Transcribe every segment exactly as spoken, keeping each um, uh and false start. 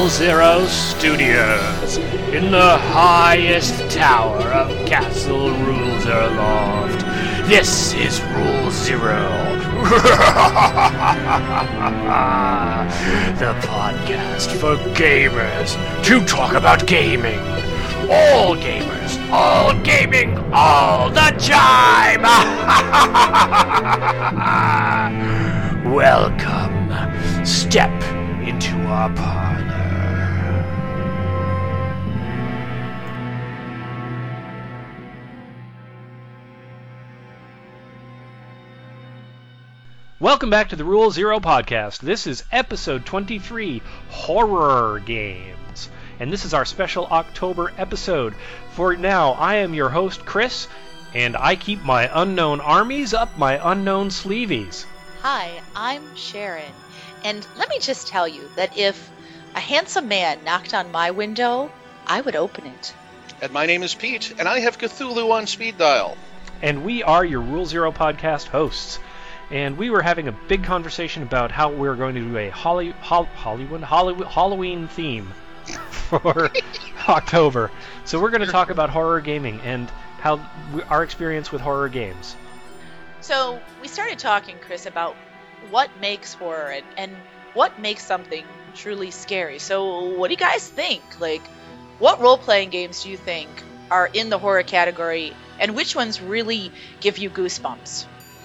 Zero Studios, in the highest tower of Castle Rule Zero Loft. This is Rule Zero. The podcast for gamers to talk about gaming. All gamers, all gaming, all the time! Welcome. Step into our parlor. Welcome back to the Rule Zero podcast. This is episode twenty-three, Horror Games. And this is our special October episode. For now, I am your host, Chris, and I keep my unknown armies up my unknown sleeveys. Hi, I'm Sharon, and let me just tell you that if a handsome man knocked on my window, I would open it. And my name is Pete, and I have Cthulhu on speed dial. And we are your Rule Zero podcast hosts. And we were having a big conversation about how we we're going to do a Holly, Hol, Hollywood, Hollywood, Halloween theme for October. So we're going to talk about horror gaming and how we, our experience with horror games. So we started talking, Chris, about what makes horror and, and what makes something truly scary. So what do you guys think? Like, what role-playing games do you think are in the horror category, and which ones really give you goosebumps?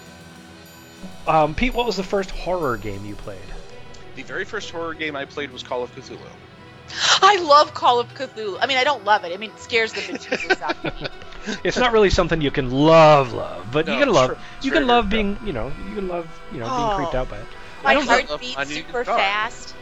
Um, Pete, what was the first horror game you played? The very first horror game I played was Call of Cthulhu. I love Call of Cthulhu. I mean, I don't love it. I mean, it scares the bejesus out of me. It's not really something you can love, love, but No, you can love. sure. You Sure, can love yeah. being, you know, you can love, you know, being Oh. creeped out by it. My I don't heart love- beats I need super guitar. fast.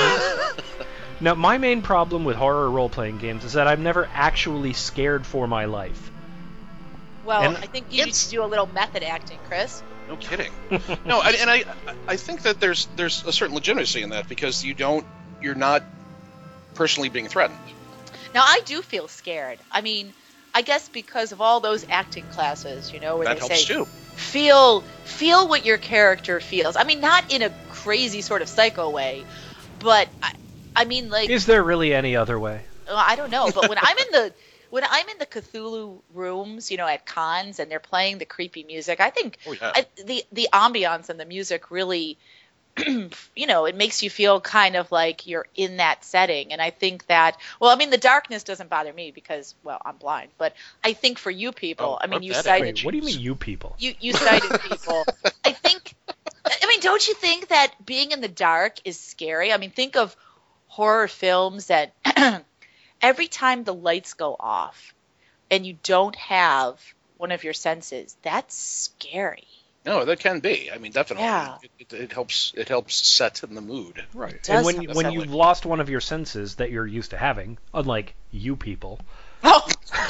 Now, my main problem with horror role-playing games is that I'm never actually scared for my life. Well, And I think you need it's- to do a little method acting, Chris. No kidding. No, and, and I, I think that there's there's a certain legitimacy in that because you don't, you're not personally being threatened. Now, I do feel scared. I mean, I guess because of all those acting classes, you know, where That they helps say, too. feel feel what your character feels. I mean, not in a crazy sort of psycho way, but I, I mean, like, Is there really any other way? uh, I don't know. But when I'm in the when I'm in the Cthulhu rooms, you know, at cons, and they're playing the creepy music, I think Oh yeah. I, the the ambiance and the music really, you know, it makes you feel kind of like you're in that setting. And I think that, well, I mean, the darkness doesn't bother me because, well, I'm blind. But I think for you people, Oh, I mean, or you that cited Wait, what do you mean, you people? you you cited people. I think, I mean, don't you think that being in the dark is scary? I mean, think of horror films that every time the lights go off and you don't have one of your senses, that's scary. No, that can be. I mean, definitely. Yeah. It, it, it helps. It helps set in the mood. Right. does And when help. you, That's when how you've it- lost one of your senses that you're used to having, unlike you people, Oh,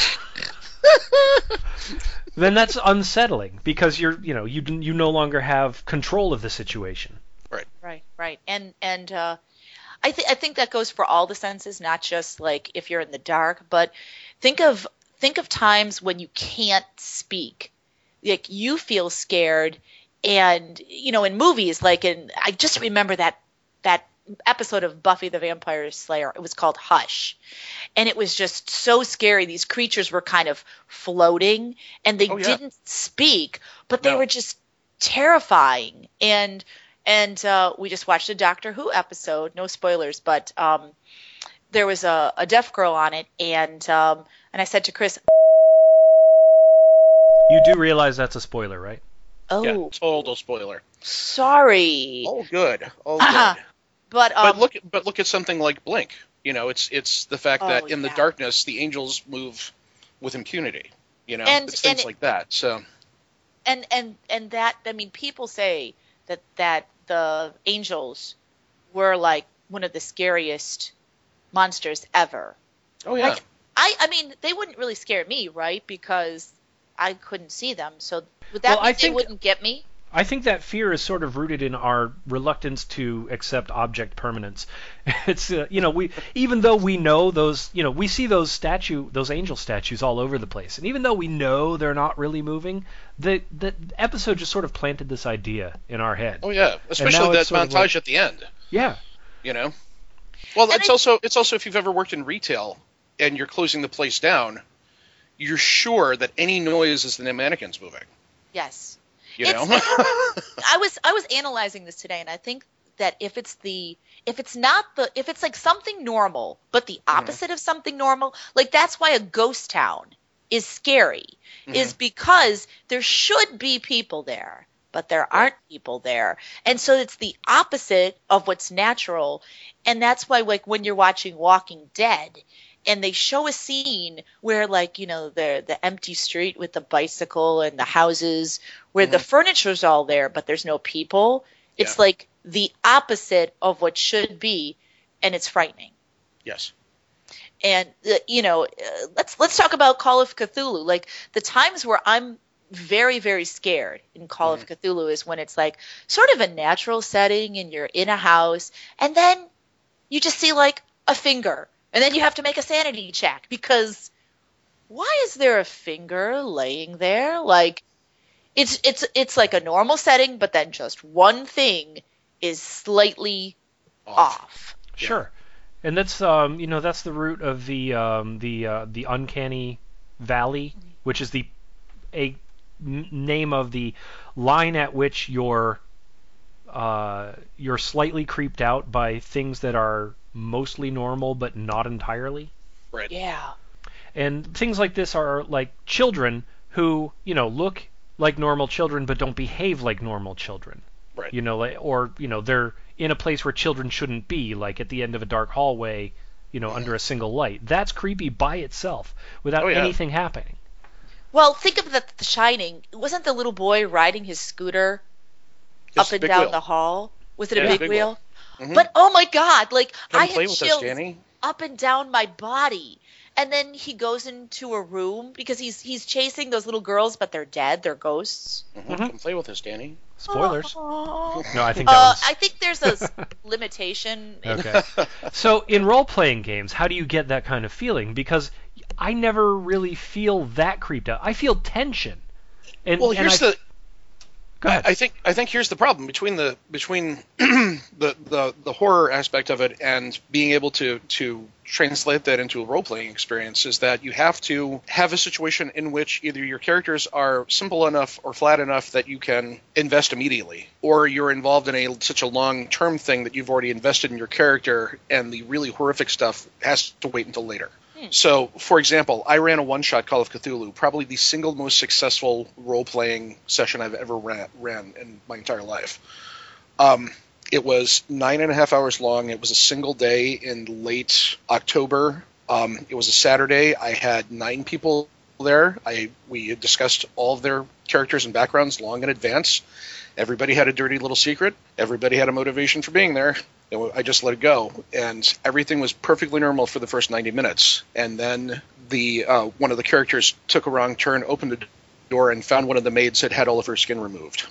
then that's unsettling because you're, you know, you you no longer have control of the situation. right, right. And and uh, I think I think that goes for all the senses, not just like if you're in the dark. But think of think of times when you can't speak, like you feel scared, and you know, in movies, like in I just remember that that episode of Buffy the Vampire Slayer. It was called Hush, and it was just so scary. These creatures were kind of floating, and they Oh, yeah. didn't speak, but they No. were just terrifying. And and uh, we just watched a Doctor Who episode. No spoilers, but um, there was a, a deaf girl on it, and um, and I said to Chris, You do realize that's a spoiler, right? "Oh, Yeah. Total spoiler. sorry," All good. All Uh-huh. good. but um, But look. But look at something like Blink. You know, it's it's the fact Oh, that in the yeah. darkness the angels move with impunity. You know, And- it's things and it- like that. So and and and that I mean, people say that that the angels were like one of the scariest monsters ever. oh yeah. Like, I I mean, they wouldn't really scare me, right? Because I couldn't see them. So would that Well, mean I they think- wouldn't get me? I think that fear is sort of rooted in our reluctance to accept object permanence. It's uh, you know we even though we know those you know we see those statue those angel statues all over the place, and even though we know they're not really moving, the the episode just sort of planted this idea in our head. Oh yeah. Especially now that it's sort of montage like- at the end. Yeah. You know. Well, And it's I- also it's also if you've ever worked in retail and you're closing the place down, you're sure that any noise is the mannequins moving. Yes. You It's- know. I was I was analyzing this today, and I think that if it's the if it's not the if it's like something normal, but the opposite of something normal, like that's why a ghost town is scary, is because there should be people there, but there aren't people there, and so it's the opposite of what's natural, and that's why like when you're watching Walking Dead. And they show a scene where, like, you know, the the empty street with the bicycle and the houses where the furniture's all there, but there's no people. It's Yeah. like the opposite of what should be, and it's frightening. Yes. And uh, you know, uh, let's let's talk about Call of Cthulhu. Like the times where I'm very very scared in Call of Cthulhu is when it's like sort of a natural setting and you're in a house, and then you just see like a finger. And then you have to make a sanity check because why is there a finger laying there? Like it's it's it's like a normal setting, but then just one thing is slightly off. Sure, and that's um, you know that's the root of the um, the uh, the uncanny valley, which is the a n- name of the line at which you're uh, you're slightly creeped out by things that are mostly normal but not entirely. Right. Yeah. And things like this are like children who, you know, look like normal children but don't behave like normal children. Right. You know, like, or, you know, they're in a place where children shouldn't be, like at the end of a dark hallway, you know, under a single light. That's creepy by itself without Oh, yeah. anything happening. Well, think of the, the Shining. Wasn't the little boy riding his scooter Yes, up and big down wheel. the hall? Was it Yeah, a big, big wheel? wheel. Mhm. But oh my God, like Come I play had with us, chills Danny. up and down my body. And then he goes into a room because he's he's chasing those little girls, but they're dead. They're ghosts. Mhm. Come play with us, Danny. Spoilers. Oh. No, I think that Uh, was... I think there's a s- limitation. in- Okay. So in role-playing games, how do you get that kind of feeling? Because I never really feel that creeped out. I feel tension. And, Well, and here's I... the. Go ahead. I think I think here's the problem between the between the, the the horror aspect of it and being able to to translate that into a role playing experience is that you have to have a situation in which either your characters are simple enough or flat enough that you can invest immediately, or you're involved in a such a long term thing that you've already invested in your character and the really horrific stuff has to wait until later. So, for example, I ran a one-shot Call of Cthulhu, probably the single most successful role-playing session I've ever ran, ran in my entire life. Um, it was nine and a half hours long. It was a single day in late October. Um, it was a Saturday. I had nine people there. I we had discussed all of their characters and backgrounds long in advance. Everybody had a dirty little secret. Everybody had a motivation for being there. I just let it go, and everything was perfectly normal for the first ninety minutes. And then the uh, one of the characters took a wrong turn, opened the door, and found one of the maids had had all of her skin removed.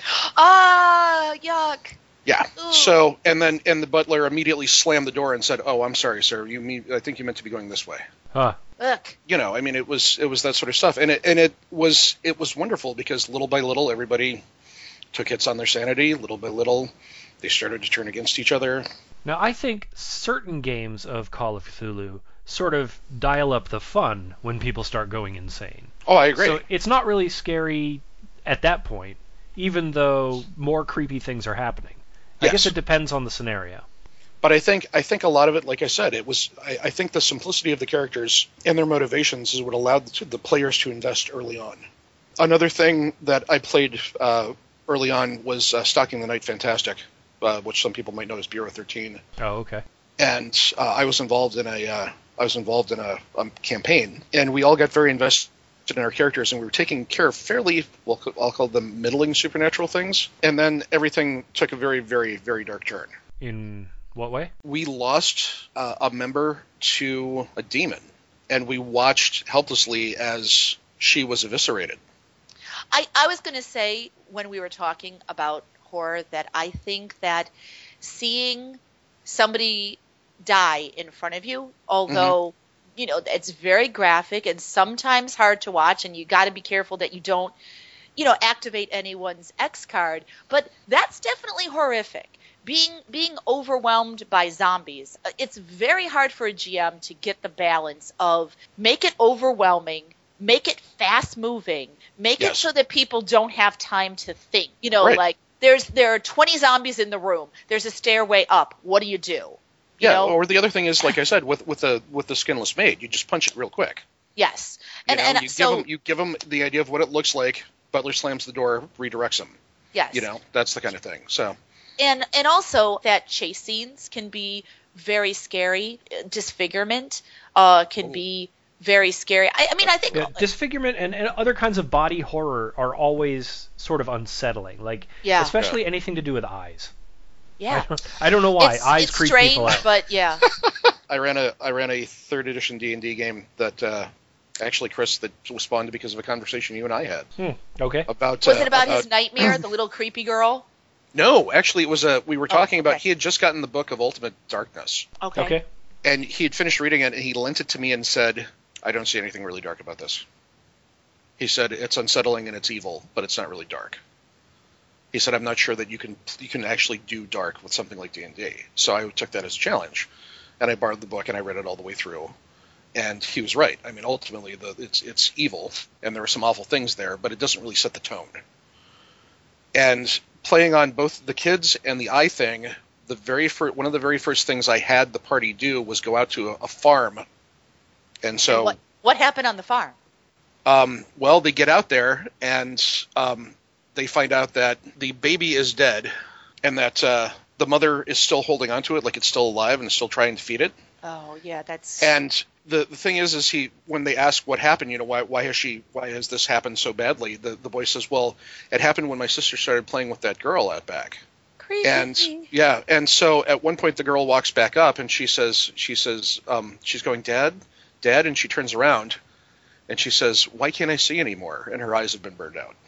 Ah, yuck. Yeah. Ooh. So, and then and the butler immediately slammed the door and said, "Oh, I'm sorry, sir. You mean I think you meant to be going this way." Huh. Ugh. You know, I mean, it was it was that sort of stuff, and it and it was it was wonderful because little by little, everybody took hits on their sanity. Little by little, they started to turn against each other. Now, I think certain games of Call of Cthulhu sort of dial up the fun when people start going insane. Oh, I agree. So it's not really scary at that point, even though more creepy things are happening. I Yes. guess it depends on the scenario. But I think I think a lot of it, like I said, it was. I, I think the simplicity of the characters and their motivations is what allowed the, the players to invest early on. Another thing that I played uh, early on was uh, Stalking the Night Fantastic, uh, which some people might know as Bureau thirteen. Oh, okay. And uh, I was involved in a uh, I was involved in a, a campaign, and we all got very invested in our characters, and we were taking care of fairly, well, I'll call them middling supernatural things. And then everything took a very, very, very dark turn. In what way? We lost uh, a member to a demon, and we watched helplessly as she was eviscerated. I, I was going to say when we were talking about horror that I think that seeing somebody die in front of you, although, you know, it's very graphic and sometimes hard to watch, and you got to be careful that you don't, you know, activate anyone's X card, but that's definitely horrific being being overwhelmed by zombies, uh, it's very hard for a G M to get the balance of make it overwhelming, make it fast moving, make Yes. it so that people don't have time to think. You know, Right. like there's there are twenty zombies in the room. There's a stairway up. What do you do? You Yeah, know? or the other thing is, like I said, with with the with the skinless maid, you just punch it real quick. Yes. You And know, and you so give them you give them the idea of what it looks like. Butler slams the door, redirects them. yes. You know, that's the kind of thing. So And and also that chase scenes can be very scary. Disfigurement uh, can Ooh. be very scary. I, I mean, I think Yeah, disfigurement and, and other kinds of body horror are always sort of unsettling. Like, Yeah. especially anything to do with eyes. yeah, I don't, I don't know why it's, eyes it's creep strange, people out. but yeah. I ran a I ran a third edition D and D game that uh, actually, Chris, that was spawned because of a conversation you and I had Hmm, okay. about. Was uh, it about his nightmare, the little creepy girl? No, actually, it was a. We were talking Oh, about. okay. He had just gotten the book of Ultimate Darkness, Okay. Okay. and he had finished reading it, and he lent it to me and said, "I don't see anything really dark about this." He said it's unsettling and it's evil, but it's not really dark. He said, "I'm not sure that you can you can actually do dark with something like D and D." So I took that as a challenge, and I borrowed the book and I read it all the way through. And he was right. I mean, ultimately, the, it's it's evil, and there are some awful things there, but it doesn't really set the tone. And playing on both the kids and the eye thing, the very first, one of the very first things I had the party do was go out to a, a farm. And so, And what what happened on the farm? um, well, they get out there and um, they find out that the baby is dead, and that uh, the mother is still holding onto it, like it's still alive and is still trying to feed it. Oh yeah, that's And the the thing is, is he when they ask what happened, you know, why why has she why has this happened so badly? The the boy says, well, it happened when my sister started playing with that girl out back. creepy. And yeah, and so at one point the girl walks back up and she says she says um, she's going, Dad, Dad, and she turns around and she says, why can't I see anymore? And her eyes have been burned out.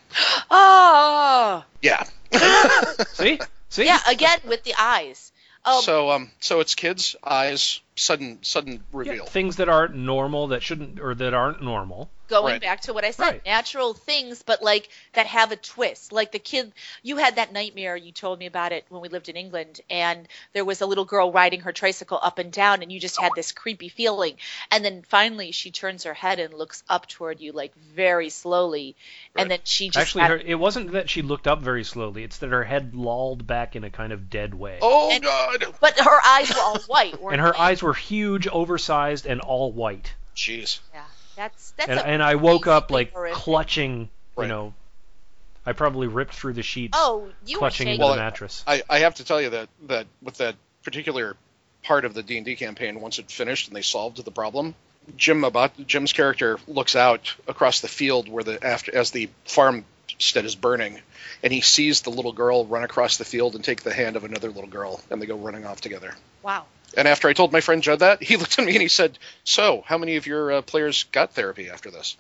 Oh Yeah. See? See? yeah, again with the eyes. Um, so um so it's kids, eyes, sudden sudden Yeah, reveal. things that aren't normal, that shouldn't, or that aren't normal. going Right. back to what I said, Right. natural things, but like that have a twist. Like the kid, you had that nightmare. You told me about it when we lived in England, and there was a little girl riding her tricycle up and down, and you just had this creepy feeling. And then finally, she turns her head and looks up toward you, like very slowly, Right. and then she just Actually, had- her, it wasn't that she looked up very slowly. It's that her head lolled back in a kind of dead way. Oh And- God. but her eyes were all white, weren't and her they? eyes were huge, oversized, and all white. Jeez. Yeah, that's that's. And, a and I woke up crazy like horrific- clutching, you Right. know, I probably ripped through the sheets, Oh, you were clutching shaking. into Well, the mattress. I, I have to tell you that, that with that particular part of the D and D campaign, once it finished and they solved the problem, Jim about Jim's character looks out across the field where the after as the farmstead is burning, and he sees the little girl run across the field and take the hand of another little girl, and they go running off together. Wow. And after I told my friend Judd that, he looked at me and he said, "So, how many of your uh, players got therapy after this?"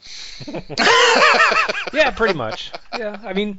Yeah, pretty much. Yeah, I mean,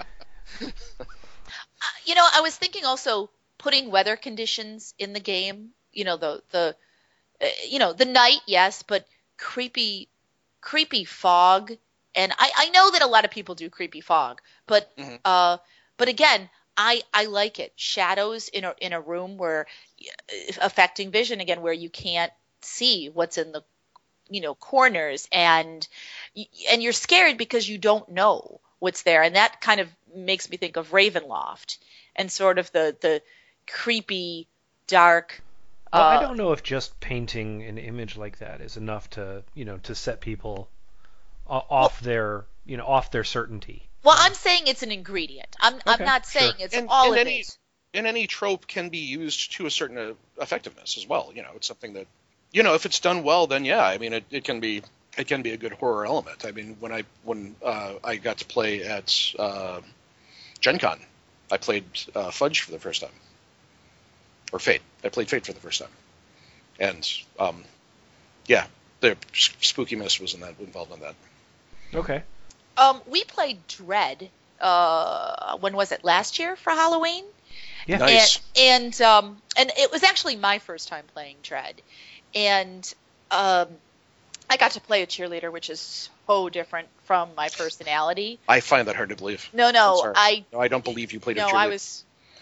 You know, I was thinking also putting weather conditions in the game. You know, the the uh, you know the night, yes, but creepy, creepy fog. And I, I know that a lot of people do creepy fog, but Mhm. uh, but again, I I like it. Shadows in a in a room where uh, affecting vision again, where you can't see what's in the you know corners, and y- and you're scared because you don't know what's there, and that kind of makes me think of Ravenloft and sort of the the creepy dark. well, I uh, don't know if just painting an image like that is enough to, you know, to set people o- off their, you know, off their certainty. Well, I'm saying it's an ingredient. I'm I'm Okay, not saying sure. it's And- all and of any- it. And any trope can be used to a certain uh, effectiveness as well. You know, it's something that, you know, if it's done well, then yeah, I mean, it, it can be it can be a good horror element. I mean, when I when uh, I got to play at uh, Gen Con, I played uh, Fudge for the first time, or Fate. I played Fate for the first time, and um, yeah, the s- spookiness was in that involved in that. Okay. Um, we played Dread. Uh, when was it? Last year for Halloween. Yeah. Nice. And and um and it was actually my first time playing Dread, and um I got to play a cheerleader, which is so different from my personality. I find that hard to believe. No, I'm no, sorry. I No, I don't believe you played no, a cheerleader. I was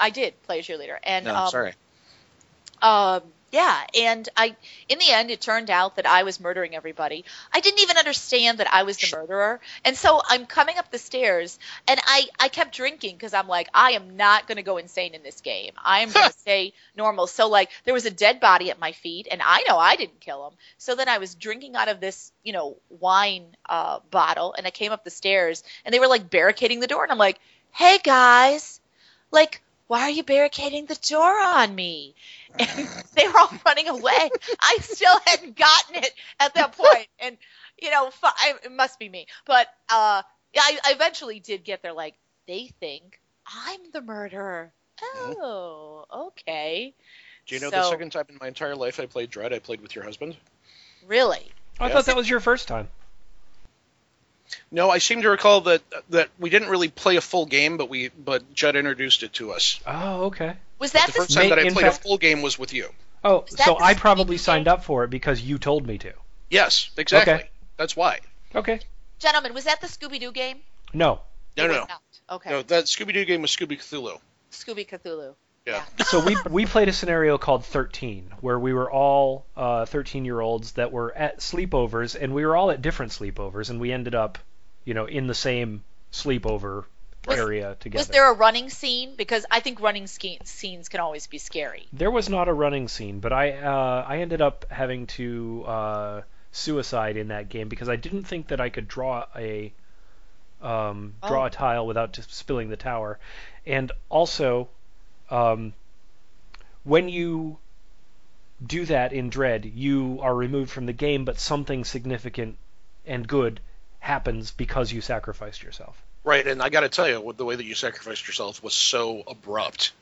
I did play a cheerleader, and No, um, sorry. Um, yeah, and I, in the end, it turned out that I was murdering everybody. I didn't even understand that I was the murderer, and so I'm coming up the stairs, and I, I kept drinking because I'm like, I am not going to go insane in this game. I am going to stay normal. So like, there was a dead body at my feet, and I know I didn't kill him. So then I was drinking out of this, you know, wine uh, bottle, and I came up the stairs, and they were like barricading the door, and I'm like, hey guys, like, why are you barricading the door on me? And they were all running away. I still hadn't gotten it at that point. And, you know, I, it must be me. But uh, I, I eventually did get there, like, they think I'm the murderer. Oh, okay. Do you know so, the second time in my entire life I played Dread, I played with your husband? Really? I Yeah. thought that was your first time. No, I seem to recall that that we didn't really play a full game, but we but Judd introduced it to us. Oh, okay. Was But that the the, first time that I In played fact- a full game was with you. Oh, Is that so the I Scooby-Doo probably game? signed up for it because you told me to. Yes, exactly. Okay. That's why. Okay. gentlemen, was that the Scooby-Doo game? No. No, It no, was no. not. Okay. No, that Scooby-Doo game was Scooby Cthulhu. Scooby Cthulhu. Yeah. So we we played a scenario called thirteen, where we were all uh, thirteen-year-olds that were at sleepovers, and we were all at different sleepovers, and we ended up, you know, in the same sleepover Was- area together. Was there a running scene? Because I think running ske- scenes can always be scary. There was not a running scene, but I uh, I ended up having to uh, suicide in that game because I didn't think that I could draw a um, draw Oh. a tile without just spilling the tower, and also um, when you do that in Dread, you are removed from the game, but something significant and good happens because you sacrificed yourself. Right, and I got to tell you, the way that you sacrificed yourself was so abrupt.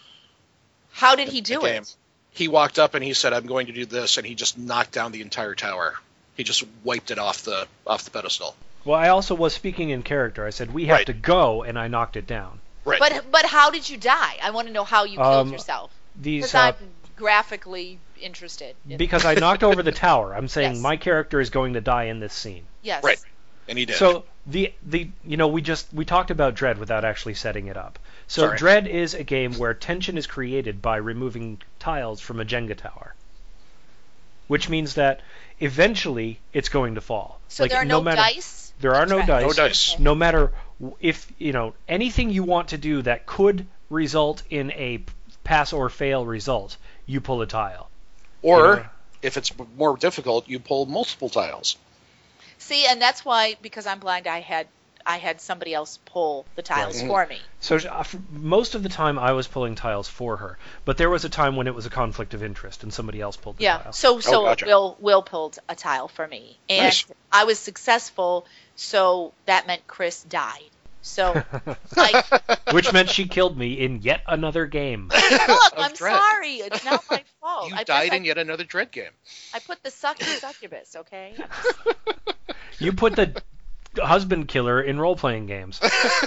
How did he the do game. it? He walked up and he said, "I'm going to do this," and he just knocked down the entire tower. He just wiped it off the off the pedestal. Well, I also was speaking in character. I said, we have Right. to go, and I knocked it down. Right. But but how did you die? I want to know how you killed Um, yourself. These Because uh, I'm graphically interested. in- because I knocked over the tower. I'm saying Yes. my character is going to die in this scene. yes. Right. And he did. So the the you know we just we talked about Dread without actually setting it up. So Sorry. Dread is a game where tension is created by removing tiles from a Jenga tower, which means that eventually it's going to fall. So Like, there are no, matter, dice. There are no Dread. dice. No dice. Okay. No matter w- if you know anything you want to do that could result in a p- pass or fail result, you pull a tile. or you know. if it's more difficult, you pull multiple tiles. See, and that's why because I'm blind, I had I had somebody else pull the tiles Right. for me. So uh, f- most of the time I was pulling tiles for her, but there was a time when it was a conflict of interest and somebody else pulled the Yeah. tile. So so gotcha. Will Will pulled a tile for me, and Nice. I was successful. So that meant Chris died. So I, Which meant she killed me in yet another game. look, Of I'm Dread. sorry. It's not my fault. You I died put, in yet another Dread game. I, I put the suck in succubus. Okay. You put the husband killer in role-playing games.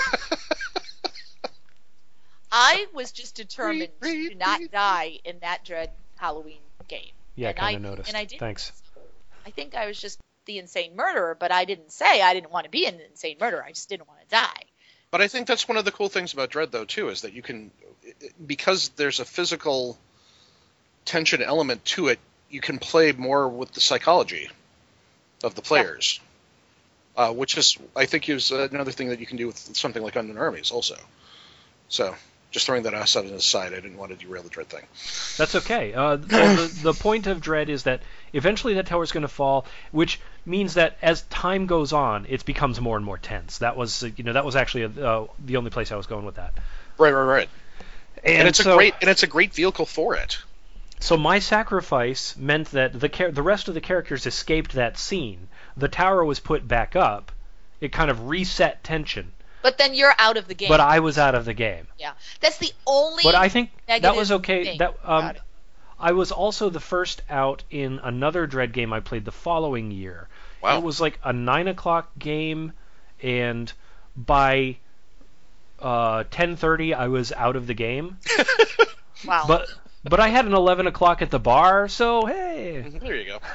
I was just determined Breathe, to not breathe, die in that Dread Halloween game. Yeah, and kind I of noticed. And I did. Thanks. I think I was just the insane murderer, but I didn't say I didn't want to be an insane murderer. I just didn't want to die. But I think that's one of the cool things about Dread, though, too, is that you can, because there's a physical tension element to it, you can play more with the psychology of the players, uh, which is, I think, is another thing that you can do with something like Unknown Armies, also. So, just throwing that aside on the side, I didn't want to derail the Dread thing. That's okay. Uh, well, the, the point of Dread is that eventually that tower is going to fall, which means that as time goes on, it becomes more and more tense. That was, uh, you know, that was actually uh, the only place I was going with that. Right, right, right. And, And, it's so, a great, and it's a great vehicle for it. So my sacrifice meant that the char- the rest of the characters escaped that scene. The tower was put back up. It kind of reset tension, But then you're out of the game. but I was out of the game. yeah, that's the only. But I think that negative was okay. thing That um, about it. I was also the first out in another Dread game I played the following year. Wow. It was like a nine o'clock game, and by uh, ten thirty I was out of the game. Wow. But but I had an eleven o'clock at the bar, so hey. There you go.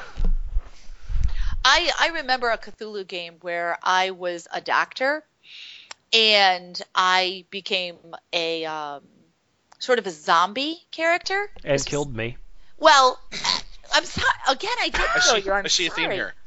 I I remember a Cthulhu game where I was a doctor, and I became a um, sort of a zombie character. And Was- killed me. Well, I'm sorry. Again, I did I kill see, you. I'm I see a theme sorry. here.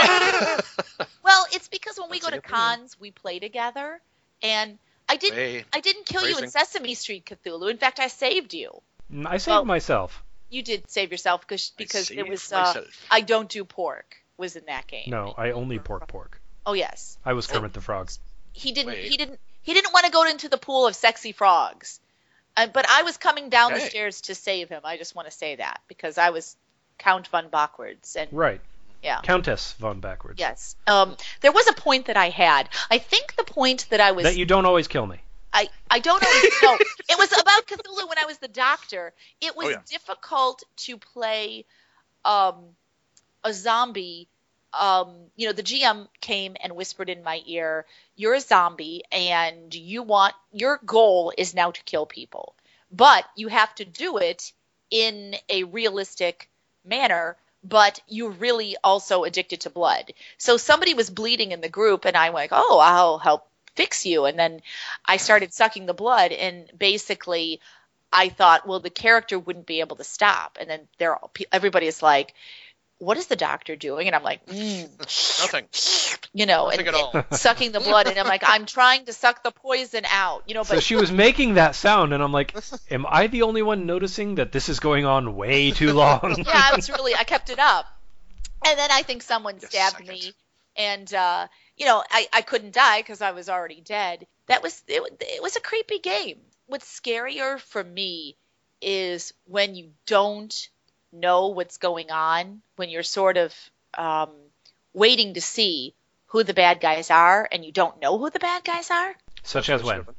Well, it's because when we That's go a to good thing. cons, we play together, and I didn't. Hey, I didn't kill you in phrasing. Sesame Street, Cthulhu. In fact, I saved you. Mm, I saved Well- myself. You did save yourself because I because it saved was uh, myself. I don't do pork was in that game. No, I only pork pork. Oh yes. I was Kermit the Frog. He didn't. Wait. He didn't. He didn't want to go into the pool of sexy frogs. Uh, but I was coming down the Hey. stairs to save him. I just want to say that because I was Count von Backwards and Right. yeah. Countess von Backwards. Yes. Um, there was a point that I had. I think the point that I was. That you don't always kill me. I, I don't always know. It was about Cthulhu when I was the doctor. It was Oh, yeah. difficult to play um, a zombie. Um, you know, the G M came and whispered in my ear, "You're a zombie, and you want your goal is now to kill people, but you have to do it in a realistic manner." But you're really also addicted to blood. So somebody was bleeding in the group, and I'm like, "Oh, I'll help fix you." And then I started sucking the blood, and basically I thought, well, the character wouldn't be able to stop. And then they're all, everybody is like, "What is the doctor doing?" And I'm like, mm, Nothing. you know, Nothing and, at all. and sucking the blood. And I'm like, I'm trying to suck the poison out, you know. But So she was making that sound, and I'm like, am I the only one noticing that this is going on way too long? yeah, I was really, I kept it up. And then I think someone Just stabbed suck me, it. and uh, you know, I, I couldn't die because I was already dead. That was it, it was a creepy game. What's scarier for me is when you don't know what's going on, when you're sort of um, waiting to see who the bad guys are, and you don't know who the bad guys are. Such as when?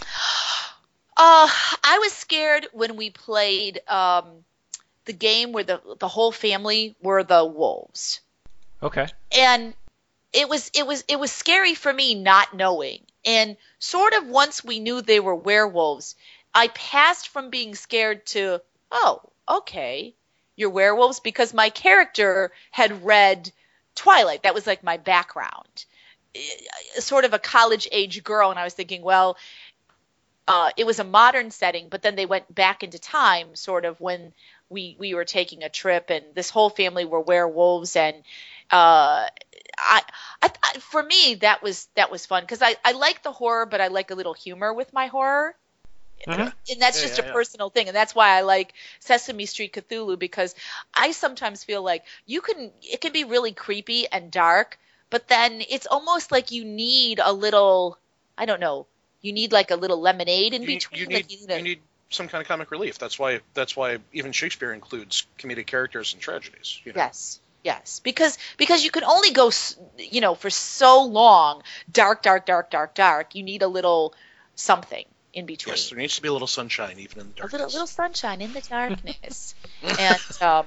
Uh, I was scared when we played um, the game where the the whole family were the wolves, Okay. and it was it was it was scary for me not knowing. And sort of once we knew they were werewolves, I passed from being scared to, oh, okay, you're werewolves, because my character had read Twilight. That was like my background. Eh, Sort of a college age girl, and I was thinking, well, uh, it was a modern setting, but then they went back into time, sort of when we we were taking a trip, and this whole family were werewolves, and uh, I, I, I for me that was that was fun because I I like the horror, but I like a little humor with my horror. Mhm. And that's Yeah, just yeah, a yeah. personal thing, and that's why I like Sesame Street Cthulhu, because I sometimes feel like you can it can be really creepy and dark, but then it's almost like you need a little, I don't know, you need like a little lemonade in You, between. you like need you need a- you need some kind of comic relief. That's why that's why even Shakespeare includes comedic characters and tragedies. You know? Yes, yes, because because you can only go, s- you know, for so long, dark, dark, dark, dark, dark. You need a little something in between. Yes, there needs to be a little sunshine even in the A darkness. little, little sunshine in the darkness. And um,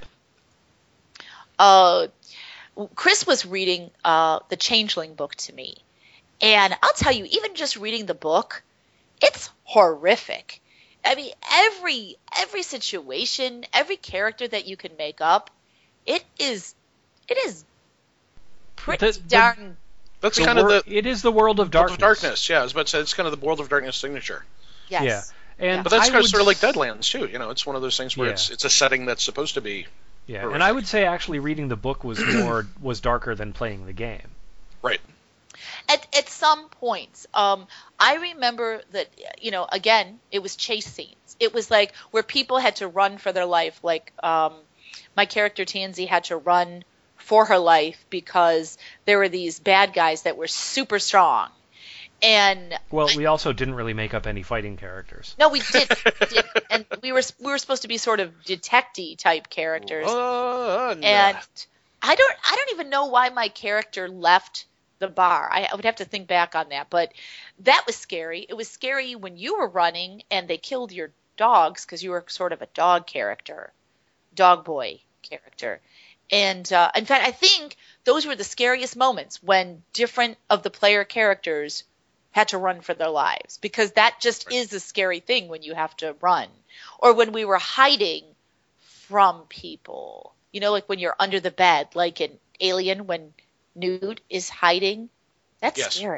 uh, Chris was reading uh, the Changeling book to me, and I'll tell you, even just reading the book, it's horrific. I mean, every every situation, every character that you can make up, it is it is pretty The- the- darn. That's The kind of wor- the it is the world of World darkness. of Darkness. Yeah, I was about to say it's kind of the World of Darkness signature. Yes. Yeah. And But that's I kind of would sort of like s- Deadlands too. You know, it's one of those things where Yeah. it's it's a setting that's supposed to be Yeah, horrific. and I would say actually reading the book was more was darker than playing the game. right. At at some points, um, I remember that, you know, again, it was chase scenes. It was like where people had to run for their life. Like um, my character Tansy had to run for her life because there were these bad guys that were super strong. And Well, we also didn't really make up any fighting characters. no, we did, did and we were we were supposed to be sort of detective type characters. Uh, And I don't I don't even know why my character left the bar. I, I would have to think back on that, but that was scary. It was scary when you were running and they killed your dogs because you were sort of a dog character, dog boy character. And uh, in fact, I think those were the scariest moments when different of the player characters had to run for their lives, because that just is a scary thing when you have to run. Or when we were hiding from people, you know, like when you're under the bed, like in Alien when Newt is hiding. That's Yes. scary.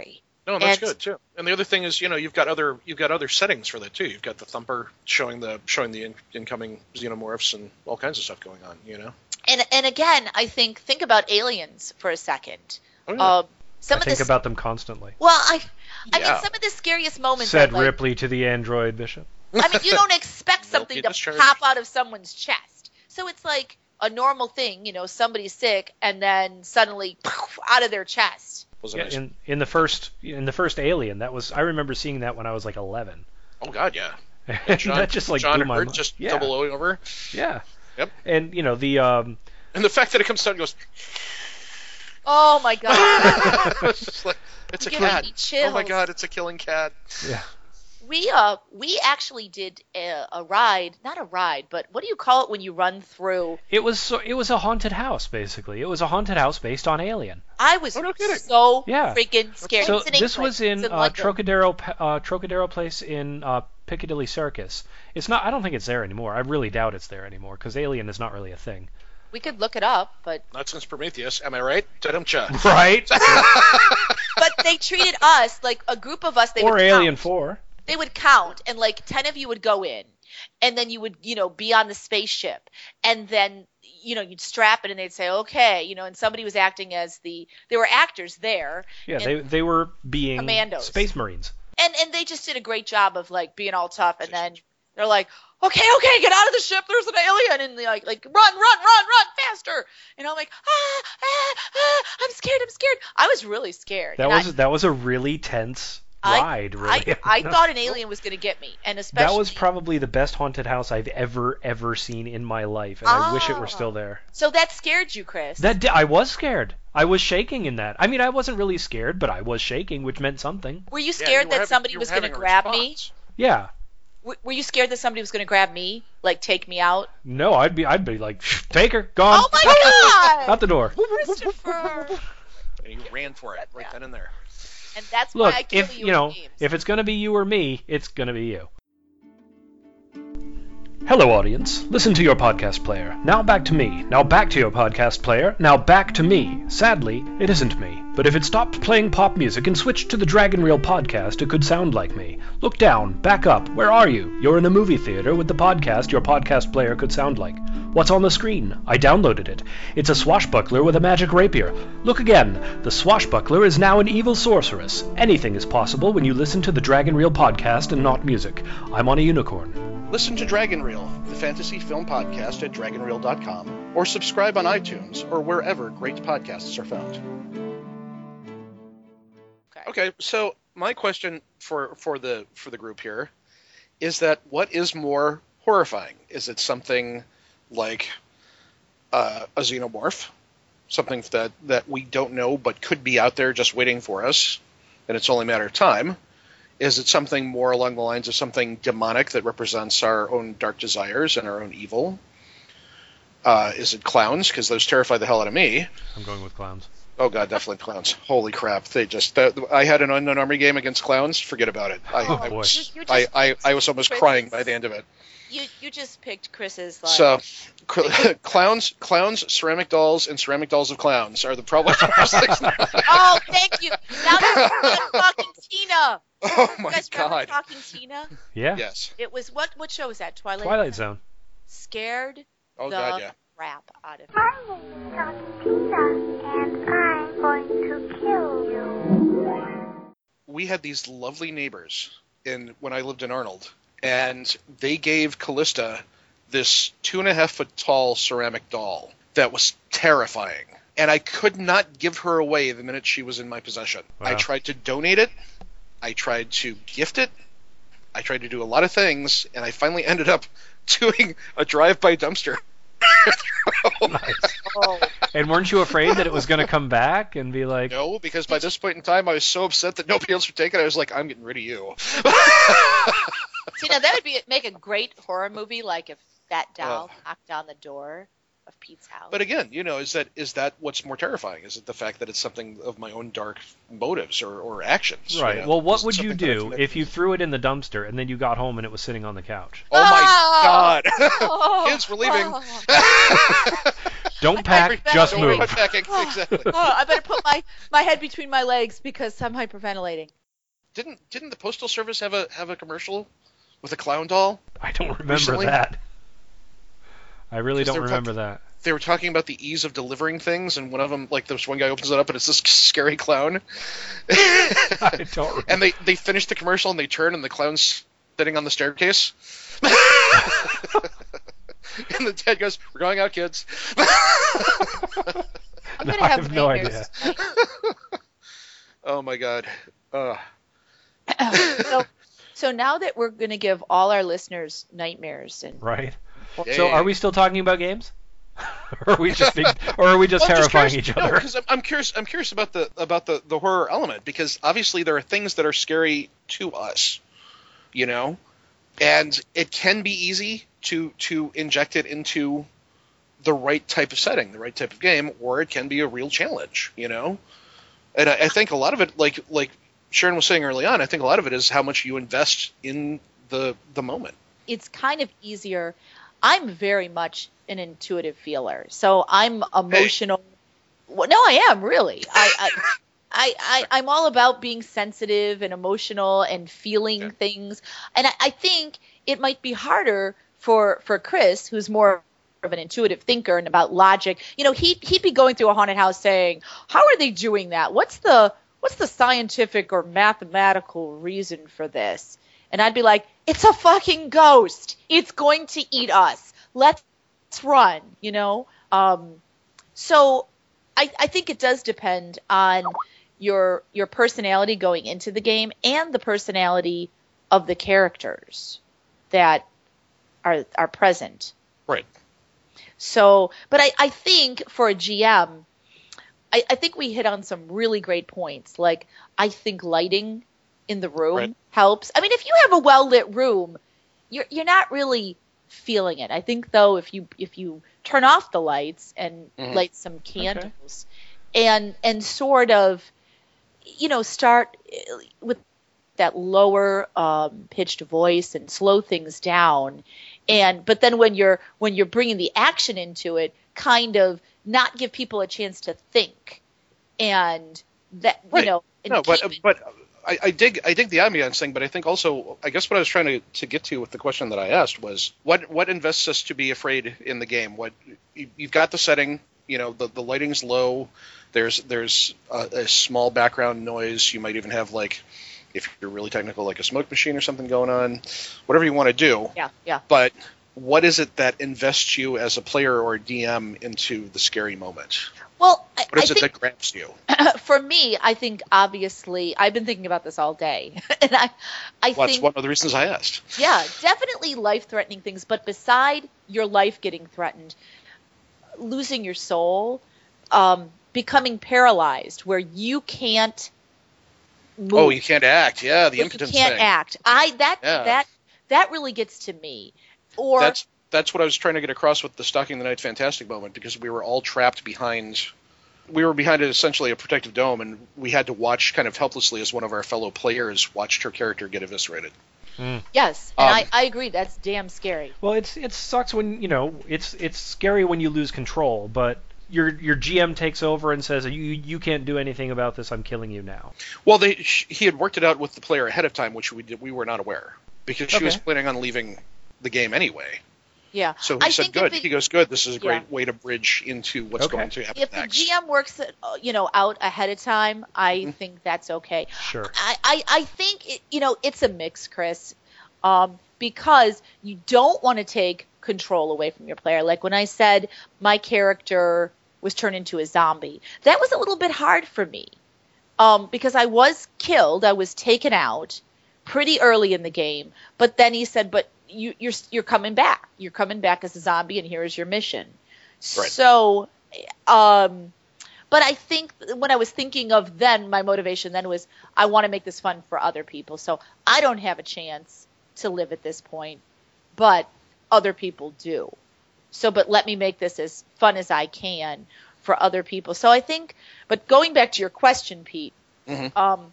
No, that's And- good too. And the other thing is, you know, you've got other you've got other settings for that too. You've got the thumper showing the showing the in, incoming xenomorphs and all kinds of stuff going on. You know. And and again, I think think about aliens for a second. Oh, yeah. Um, some I of think this. about them constantly. Well, I, I Yeah. mean, some of the scariest moments. Said I'm like, Ripley to the android bishop. I mean, you don't expect Nope, something you to discharge. pop out of someone's chest. So it's like a normal thing, you know, somebody's sick and then suddenly poof, out of their chest. Was it Yeah, nice? in in the first in the first Alien, that was I remember seeing that when I was like eleven. Oh God, yeah. And John, that just like John blew my Hurt mind. just yeah. double O over. Yeah. Yep. And you know the um And the fact that it comes down and goes, Oh my god. it's just like, it's a You're giving cat. me chills. Oh my God, it's a killing cat. yeah. we uh we actually did a, a ride, not a ride, but what do you call it when you run through? It was so, it was a haunted house basically. It was a haunted house based on Alien. I was Oh, no kidding. so Yeah. freaking scared. So It's in this England. was in, It's uh, London. Trocadero Pa- uh, Trocadero Place in uh, Piccadilly Circus. It's not. I don't think it's there anymore. I really doubt it's there anymore because Alien is not really a thing. We could look it up, but Not since Prometheus, am I right? Ta-dum-cha. Right. but they treated us like a group of us. They or would Alien count. Four. They would count, and like ten of you would go in, and then you would, you know, be on the spaceship, and then you know you'd strap it, and they'd say, okay, you know, and somebody was acting as the. There were actors there, Yeah, and, they they were being Commandos. Space Marines. and and they just did a great job of like being all tough, and then they're like, okay, okay, get out of the ship. There's an alien, and they're like, like run, run, run, run faster. And I'm like, ah, ah, ah, I'm scared, I'm scared. I was really scared. That and was I, that was a really tense I- ride. Really. I, I thought an alien was going to get me, and especially that was probably the best haunted house I've ever ever seen in my life, and I wish it were Ah. still there. So that scared you, Chris? That di- I was scared. I was shaking in that. I mean, I wasn't really scared, but I was shaking, which meant something. Were you Yeah, scared you were that having- somebody you were was going to having a grab me? response. Yeah. W- Were you scared that somebody was going to grab me, like take me out? No, I'd be I'd be like, take her, gone. Oh my God! Out the door. Christopher! And you ran for it right then and there. And that's Look, why I kill if you, you know, in games. if it's gonna be you or me, it's gonna be you. Hello, audience. Listen to your podcast player. Now back to me. Now back to your podcast player. Now back to me. Sadly, it isn't me. But if it stopped playing pop music and switched to the Dragon Reel podcast, it could sound like me. Look down. Back up. Where are you? You're in a movie theater with the podcast your podcast player could sound like. What's on the screen? I downloaded it. It's a swashbuckler with a magic rapier. Look again. The swashbuckler is now an evil sorceress. Anything is possible when you listen to the Dragon Reel podcast and not music. I'm on a unicorn. Listen to Dragon Reel, the fantasy film podcast at dragon reel dot com, or subscribe on iTunes or wherever great podcasts are found. Okay, so my question for, for the for the group here is that what is more horrifying? Is it something like uh, a xenomorph, something that, that we don't know but could be out there just waiting for us, and it's only a matter of time? Is it something more along the lines of something demonic that represents our own dark desires and our own evil? Uh, is it clowns? Because those terrify the hell out of me. I'm going with clowns. Oh god, definitely clowns. Holy crap! They just. That, I had an unknown army game against clowns. Forget about it. I, Oh, I, boy. was, You- you just I, I, picked I was almost Chris's- crying by the end of it. You you just picked Chris's like. So, cl- clowns, clowns, ceramic dolls, and ceramic dolls of clowns are the probably worst things. Oh, thank you. Now that's I'm talking Tina. Oh You my guys remember god! Talking Tina? Yeah. Yes. It was what what show was that? Twilight. Twilight Zone. Scared Oh the god, yeah. crap out of me. My name is Talking Tina, and I'm going to kill you. We had these lovely neighbors in when I lived in Arnold, and they gave Callista this two and a half foot tall ceramic doll that was terrifying. And I could not give her away the minute she was in my possession. I Wow. tried to donate it. I tried to gift it. I tried to do a lot of things, and I finally ended up doing a drive-by dumpster. Oh, And weren't you afraid that it was going to come back and be like, No, because by this point in time, I was so upset that nobody else would take it. I was like, I'm getting rid of you. see now that would be make a great horror movie. Like if that doll Oh. knocked down the door of Pete's house. But again, you know, is that is that what's more terrifying? Is it the fact that it's something of my own dark motives or, or actions? you right? know? Well, Is what it would you something that I do connect if you with? threw it in the dumpster and then you got home and it was sitting on the couch? Oh my Oh! god! Oh, Kids, we're leaving. oh. Don't I pack, bet- just Don't worry move. about packing. Exactly. Oh, I better put my, my head between my legs because I'm hyperventilating. didn't didn't the Postal Service have a have a commercial with a clown doll? I don't remember Recently? that. I really 'Cause don't they're remember talk- that. They were talking about the ease of delivering things, and one of them, like, this one guy opens it up, and it's this scary clown. I don't remember. And they, they finish the commercial, and they turn, and the clown's sitting on the staircase. And the dad goes, "We're going out, kids." I'm No, gonna I have, have no nightmares idea. tonight. Oh, my God. Uh, so, so now that we're gonna give all our listeners nightmares and Right. Yay. So are we still talking about games? or are we just being, or are we just Well, I'm terrifying curious- each no, other? 'cause I'm, I'm curious. I'm curious about the about the, the horror element, because obviously there are things that are scary to us, you know, and it can be easy to to inject it into the right type of setting, the right type of game, or it can be a real challenge, you know. And I, I think a lot of it, like like Sharon was saying early on, I think a lot of it is how much you invest in the the moment. it's kind of easier. I'm very much an intuitive feeler, so I'm emotional. Well, no, I am really. I, I, I, I, I'm all about being sensitive and emotional and feeling Yeah. things. And I, I think it might be harder for for Chris, who's more of an intuitive thinker and about logic. You know, he he'd be going through a haunted house saying, "How are they doing that? What's the what's the scientific or mathematical reason for this?" And I'd be like, "It's a fucking ghost. It's going to eat us. Let's run," you know? Um, so I, I think it does depend on your your personality going into the game and the personality of the characters that are are present. Right. So, but I, I think for a G M, I, I think we hit on some really great points. Like, I think lighting in the room Right. helps. I mean, if you have a well lit room, you're you're not really feeling it. I think though, if you if you turn off the lights and Mhm. light some candles, and and sort of, you know, start uh, with that lower um, pitched voice and slow things down, and but then when you're when you're bringing the action into it, kind of not give people a chance to think, and that you Right. know, and No, but keep it- but I, I dig I dig the ambiance thing, but I think also I guess what I was trying to, to get to with the question that I asked was what what invests us to be afraid in the game? What you, you've got the setting, you know, the the lighting's low. There's there's a, a small background noise. You might even have, like, if you're really technical, like a smoke machine or something going on. Whatever you want to do. yeah, yeah. But what is it that invests you as a player or a D M into the scary moment? Well, I, What I is it think that grabs you? for me, I think obviously I've been thinking about this all day, and I, I Well, that's think one of the reasons I asked. yeah, definitely life-threatening things. But beside your life getting threatened, losing your soul, um, becoming paralyzed, where you can't move. Oh, you can't act. Yeah, the where impotence you can't thing. act. I that Yeah. that that really gets to me. Or That's that's what I was trying to get across with the Stalking the Night Fantastic moment, because we were all trapped behind. We were behind essentially a protective dome, and we had to watch kind of helplessly as one of our fellow players watched her character get eviscerated. yes, and Um, I, I agree. That's damn scary. Well, it's it sucks when you know it's it's scary when you lose control, but your your G M takes over and says you you can't do anything about this. I'm killing you now. Well, they he had worked it out with the player ahead of time, which we did, we were not aware, because she was Okay. planning on leaving the game anyway. Yeah. So he I said, think if "Good." it- He goes, "Good. This is a great Yeah. way to bridge into what's Okay. going to happen If the next." G M works it, uh, you know, out ahead of time, I Mm-hmm. think that's okay. Sure. I, I, I think, it, you know, it's a mix, Chris, um, because you don't want to take control away from your player. Like when I said my character was turned into a zombie, that was a little bit hard for me um, because I was killed. I was taken out pretty early in the game. But then he said, but you, you're, you're coming back. You're coming back as a zombie, and here's your mission. Right. So, um, but I think when I was thinking of then, my motivation then was I want to make this fun for other people. So I don't have a chance to live at this point, but other people do. So, but let me make this as fun as I can for other people. So I think, but going back to your question, Pete, Mhm. um,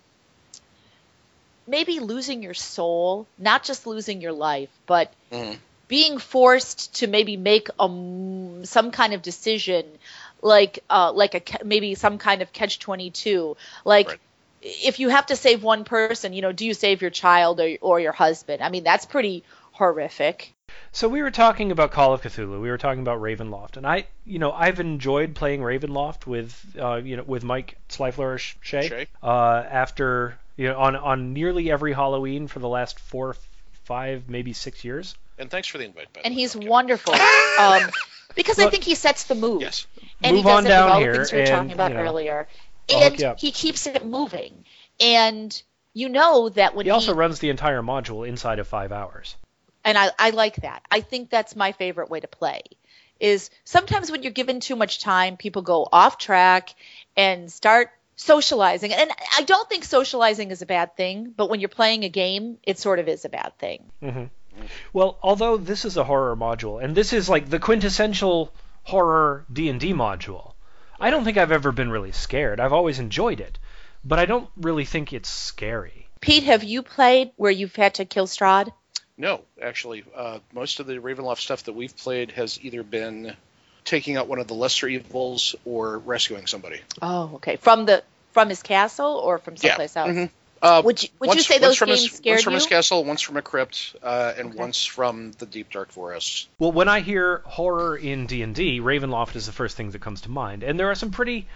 maybe losing your soul, not just losing your life, but Mhm. being forced to maybe make a, some kind of decision, like uh, like a ca- maybe some kind of catch twenty-two, like Right. if you have to save one person, you know, do you save your child or, or your husband? I mean, that's pretty horrific. So we were talking about Call of Cthulhu. We were talking about Ravenloft, and I, you know, I've enjoyed playing Ravenloft with, uh, you know, with Mike Slyflourish Shea. Shay. Uh, after, you know, on on nearly every Halloween for the last four, five, maybe six years. And thanks for the invite, by the And way. he's Okay. wonderful. Um, because I Look- think he sets the mood. Yes. And Move he does on it down with all here the things we were and, talking about you know, earlier. I'll hook And you up. he keeps it moving. And you know that when He he, also runs the entire module inside of five hours. and I, I like that. I think that's my favorite way to play. Is sometimes when you're given too much time, people go off track and start socializing. And I don't think socializing is a bad thing, but when you're playing a game, it sort of is a bad thing. hmm Well, although this is a horror module, and this is like the quintessential horror D and D module, I don't think I've ever been really scared. I've always enjoyed it, but I don't really think it's scary. Pete, have you played where you've had to kill Strahd? No, actually, uh, most of the Ravenloft stuff that we've played has either been taking out one of the lesser evils or rescuing somebody. Oh, okay. From the from his castle or from someplace else? Mhm. Uh, Would you would once, you say once those from games his, scared once from you? his castle, once from a crypt, uh, and Okay. once from the deep dark forest. Well, when I hear horror in D and D, Ravenloft is the first thing that comes to mind, and there are some pretty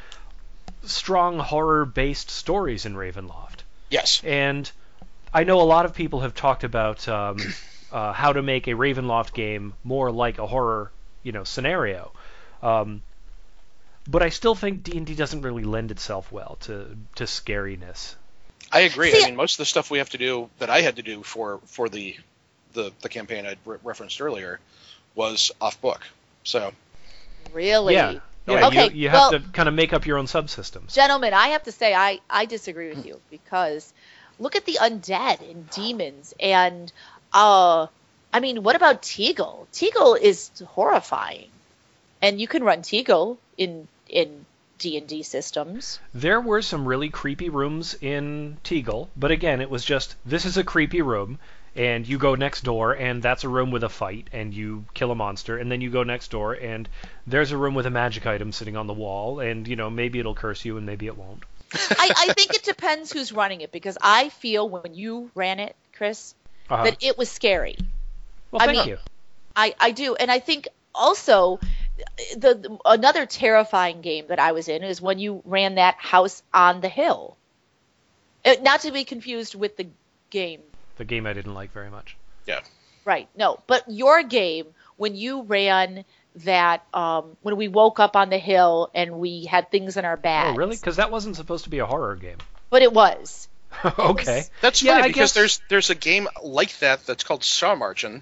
strong horror-based stories in Ravenloft. Yes. And I know a lot of people have talked about um, uh, how to make a Ravenloft game more like a horror, you know, scenario. Um, but I still think D and D doesn't really lend itself well to to scariness. I agree. See- I mean, most of the stuff we have to do that I had to do for for the the, the campaign I re- referenced earlier was off book. So Really? Yeah. Yeah, Okay, you, you have well- to kind of make up your own subsystems. Gentlemen, I have to say I, I disagree with you because look at the undead and demons and uh I mean, what about Teagle? Teagle is horrifying. And you can run Teagle in in D and D systems. There were some really creepy rooms in Teagle, but again, it was just, this is a creepy room, and you go next door, and that's a room with a fight, and you kill a monster, and then you go next door, and there's a room with a magic item sitting on the wall, and, you know, maybe it'll curse you, and maybe it won't. I, I think it depends who's running it because I feel when you ran it, Chris, Uh-huh. that it was scary. Well, I thank mean- you. I, I do, and I think also the, the another terrifying game that I was in is when you ran that House on the Hill. Uh, not to be confused with the game, The game I didn't like very much. yeah. right? No, but your game when you ran that um, when we woke up on the hill and we had things in our bags. Oh, really? Because that wasn't supposed to be a horror game. But it was. Okay. That's Yeah, funny I because guess- there's there's a game like that that's called Star Margin.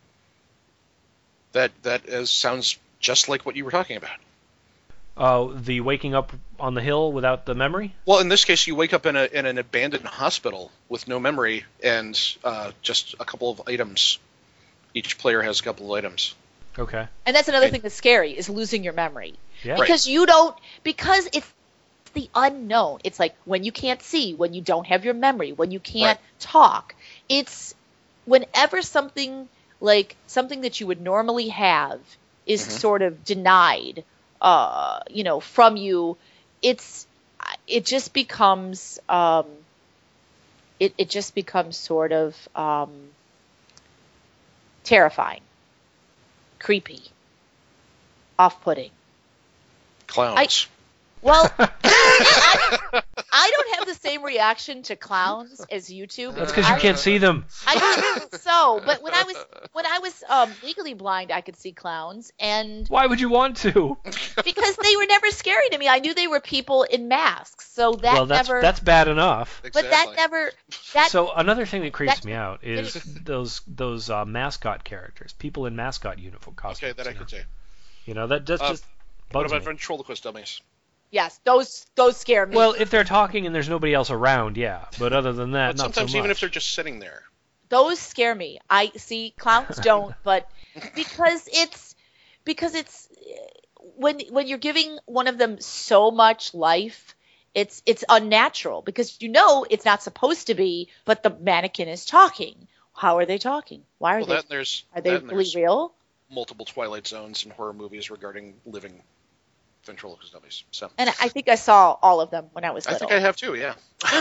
That that is sounds just like what you were talking about. Uh, the waking up on the hill without the memory? Well, in this case, you wake up in a in an abandoned hospital with no memory and uh, just a couple of items. Each player has a couple of items. Okay. And that's another And- thing that's scary is losing your memory. Yeah. Because you don't because it's the unknown. It's like when you can't see, when you don't have your memory, when you can't Right. talk. It's whenever something like something that you would normally have is Mhm. sort of denied uh, you know, from you, it's it just becomes um it, it just becomes sort of um terrifying, creepy, off-putting. Clowns. Well, I, I don't have the same reaction to clowns as you two. That's because you I- can't see them. I think so, but when I was when I was um, legally blind, I could see clowns, and Why would you want to? because they were never scary to me, I knew they were people in masks. So that well, that's never. that's bad enough. but that never. That So another thing that creeps that- me out is those those uh, mascot characters, people in mascot uniform costumes. Okay, that I you know? could say. You know that just Uh, just What bugs about me. ventriloquist dummies? yes, those those scare me. Well, if they're talking and there's nobody else around, yeah. But other than that, But not sometimes so even if much. they're just sitting there. those scare me. I see clowns don't, but because it's because it's when when you're giving one of them so much life, it's it's unnatural because you know it's not supposed to be, but the mannequin is talking. How are they talking? Why are Well, they? that and there's Are they that and really there's real? multiple Twilight Zones and horror movies regarding living ventriloquist dummies. So. And I think I saw all of them when I was I little. think I have too. Yeah.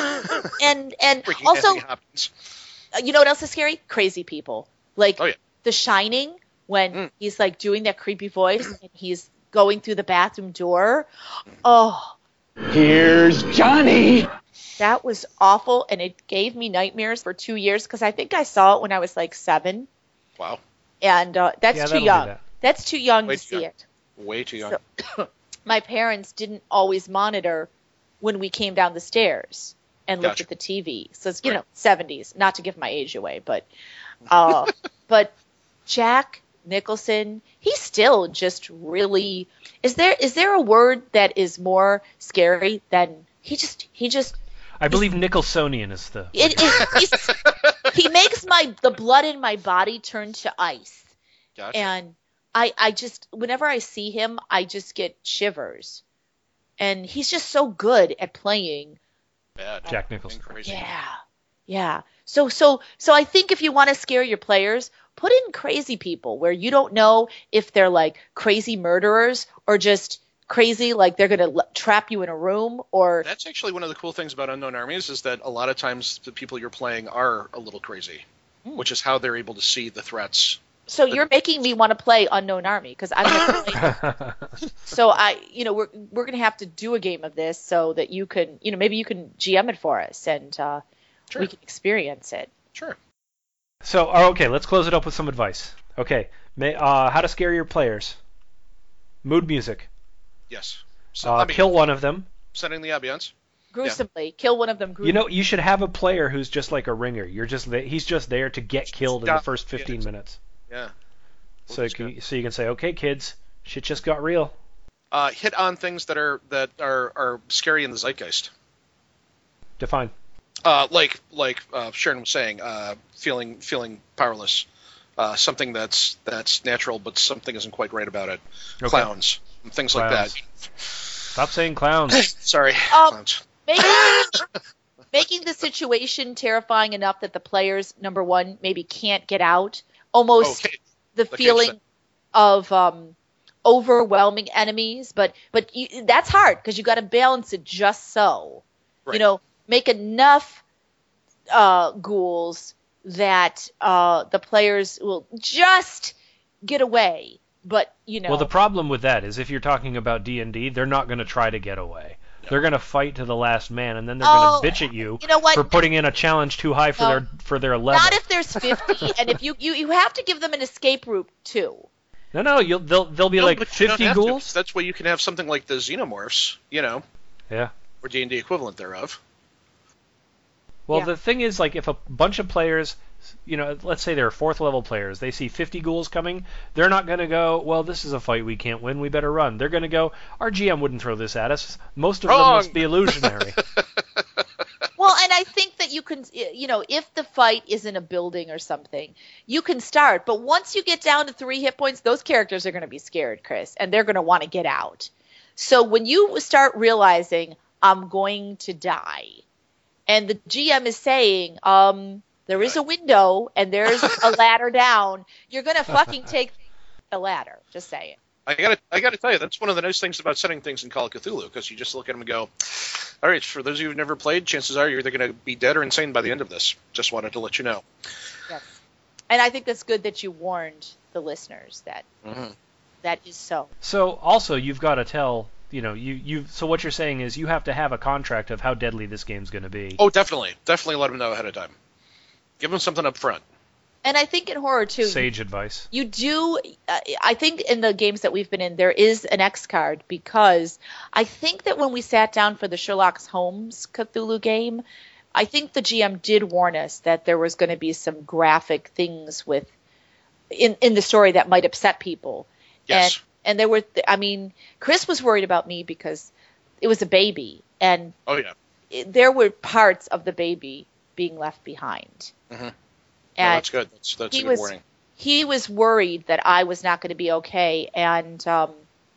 and and Freaking also, Anthony Hopkins. you know what else is scary? Crazy people. Like Oh, yeah. The Shining, when Mm. he's like doing that creepy voice and he's going through the bathroom door. Oh, Here's Johnny. that was awful, and it gave me nightmares for two years because I think I saw it when I was like seven, Wow. and uh, that's Yeah, too that'll do young. that. That's too young Way to too see young. it. Way too young. So, my parents didn't always monitor when we came down the stairs and looked Gotcha. at the T V. So it's, you Right. know, seventies, not to give my age away, but uh, but Jack Nicholson, he's still just really is there is there a word that is more scary than he just he just I believe Nicholsonian is the. it, it he's, he makes my the blood in my body turn to ice. Gotcha. And I, I just, whenever I see him, I just get shivers. And he's just so good at playing. Bad. Jack Nicholson. Crazy. Yeah. Yeah. So, so, so I think if you want to scare your players, put in crazy people where you don't know if they're like crazy murderers or just crazy, like they're going to l- trap you in a room or. That's actually one of the cool things about Unknown Armies is that a lot of times the people you're playing are a little crazy, Mm. which is how they're able to see the threats. So you're making me want to play Unknown Army because I'm going to play. So I, you know, we're we're going to have to do a game of this so that you can, you know, maybe you can G M it for us and uh, Sure. we can experience it. Sure. So, oh, okay, let's close it up with some advice. Okay, may, uh, how to scare your players. Mood music. Yes. So, Uh, I mean, kill one of them. setting the ambience. Gruesomely, kill one of them. Gruesomely. You know, you should have a player who's just like a ringer. You're just th- he's just there to get killed in the Stop. first fifteen Yeah. minutes. Yeah. So That's you, good. can, so you can say, okay, kids, shit just got real. Uh, hit on things that are that are, are scary in the zeitgeist. Define. Uh, like like uh, Sharon was saying, uh, feeling feeling powerless. Uh, something that's that's natural, but something isn't quite right about it. Okay. Clowns, and things Clowns. like that. Stop saying clowns. Sorry, Um, clowns. making, making the situation terrifying enough that the players, number one, maybe can't get out. Almost Okay. the cage feeling thing. of um, overwhelming enemies, but but you, that's hard because you got to balance it just so. Right. You know, make enough uh, ghouls that uh, the players will just get away. But you know, Well, the problem with that is if you're talking about D and D, they're not going to try to get away. They're going to fight to the last man, and then they're Oh, going to bitch at you, you know what? for putting in a challenge too high for No. their for their level. not if there's fifty, and if you, you you have to give them an escape route too. No, no, you'll they'll they'll be No, like but you don't fifty have to. ghouls. That's why you can have something like the Xenomorphs, you know, Yeah. or D and D equivalent thereof. Well, Yeah. the thing is, like, if a bunch of players, you know, let's say they're fourth level players, they see fifty ghouls coming, they're not going to go, well, this is a fight we can't win, we better run. They're going to go, our G M wouldn't throw this at us. Most of them Wrong. must be illusionary. Well, and I think that you can, you know, if the fight is in a building or something, you can start. But once you get down to three hit points, those characters are going to be scared, Chris, and they're going to want to get out. So when you start realizing, I'm going to die, and the G M is saying, um, there is a window and there's a ladder down, you're going to fucking take the ladder. Just saying. I gotta, I gotta tell you, that's one of the nice things about setting things in Call of Cthulhu, because you just look at them and go, all right, for those of you who've never played, chances are you're either going to be dead or insane by the end of this. Just wanted to let you know. Yes. And I think that's good that you warned the listeners that Mhm. that is so. So also, you've got to tell, you know, you you. So what you're saying is you have to have a contract of how deadly this game's going to be. Oh, definitely, definitely let them know ahead of time. Give them something up front. And I think in horror too, Sage advice. you do. Uh, I think in the games that we've been in, there is an X card because I think that when we sat down for the Sherlock Holmes Cthulhu game, I think the G M did warn us that there was going to be some graphic things with in in the story that might upset people. Yes. And and there were, I mean, Chris was worried about me because it was a baby, and Oh yeah. it, there were parts of the baby being left behind. Mhm. No, And that's good. That's that's a he good was warning. he was worried that I was not going to be okay, and um,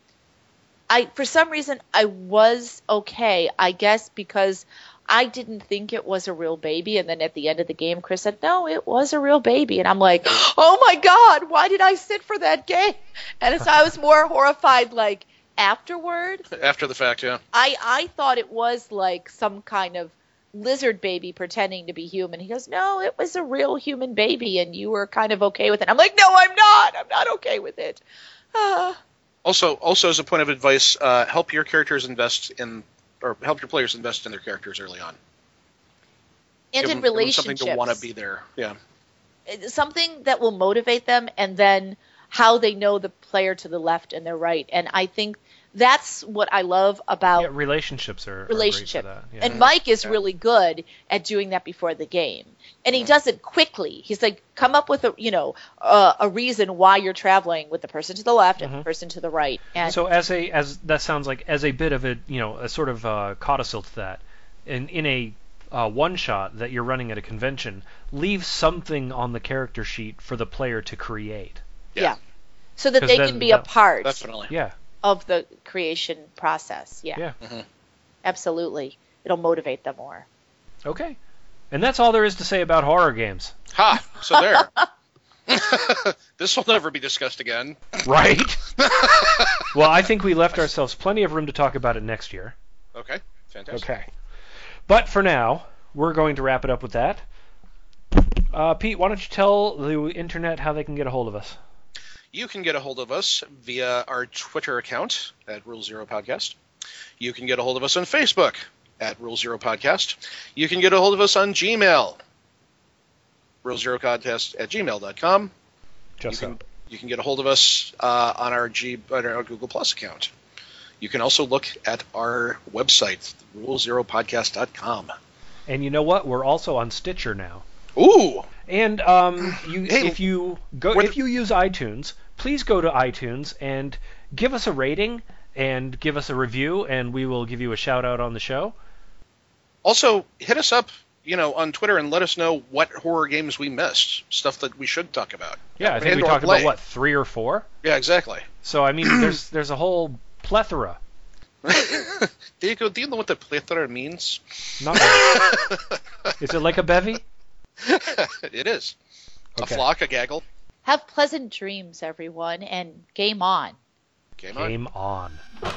I for some reason I was okay. I guess because I didn't think it was a real baby, and then at the end of the game, Chris said, "No, it was a real baby," and I'm like, "Oh my God, why did I sit for that game?" And so I was more horrified, like afterward, After the fact, yeah. I, I thought it was like some kind of lizard baby pretending to be human. He goes, no, it was a real human baby, and you were kind of okay with it. I'm like, no, I'm not. I'm not okay with it. Ah. Also, also as a point of advice, uh, help your characters invest in, or help your players invest in their characters early on. And Give in them- give them relationships. something to want to be there. Yeah. Something that will motivate them, and then how they know the player to the left and the right. And I think that's what I love about Yeah, relationships are, are relationship. great for that. Yeah. And Mike is Yeah. really good at doing that before the game, and he does it quickly. He's like, come up with a you know uh, a reason why you're traveling with the person to the left and the person to the right. And So as a as that sounds like as a bit of a you know a sort of uh, codicil to that, in in a uh, one shot that you're running at a convention, leave something on the character sheet for the player to create. yeah. so that 'Cause they then can be a that- part Definitely. Yeah, of the creation process. Yeah, yeah. Mhm. absolutely. It'll motivate them more. Okay. And that's all there is to say about horror games. Ha! So there. This will never be discussed again. Right? Well, I think we left ourselves plenty of room to talk about it next year. Okay. Fantastic. Okay. But for now, we're going to wrap it up with that. Uh, Pete, why don't you tell the internet how they can get a hold of us? You can get a hold of us via our Twitter account at Rule Zero Podcast. You can get a hold of us on Facebook at Rule Zero Podcast. You can get a hold of us on Gmail, Rule Zero Podcast at gmail dot com. Just you can, so. you can get a hold of us uh, on our G on our Google Plus account. You can also look at our website, rule zero podcast dot com. And you know what? We're also on Stitcher now. Ooh! And um, you, Hey, if you go, when- if you use iTunes, please go to iTunes and give us a rating and give us a review, and we will give you a shout out on the show. Also, hit us up, you know, on Twitter and let us know what horror games we missed, stuff that we should talk about. Yeah, I think And we or talked play. about what three or four. Yeah, exactly. So I mean, there's there's a whole plethora. Diego, do you know what the plethora means? Not really. Is it like a bevy? It is. Okay. A flock, a gaggle. Have pleasant dreams, everyone, and game on. Game on. Game on.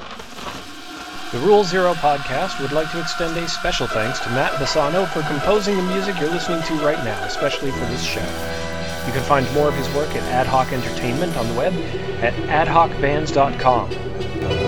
The Rule Zero podcast would like to extend a special thanks to Matt Bassano for composing the music you're listening to right now, especially for this show. You can find more of his work at Ad Hoc Entertainment on the web at ad hoc bands dot com.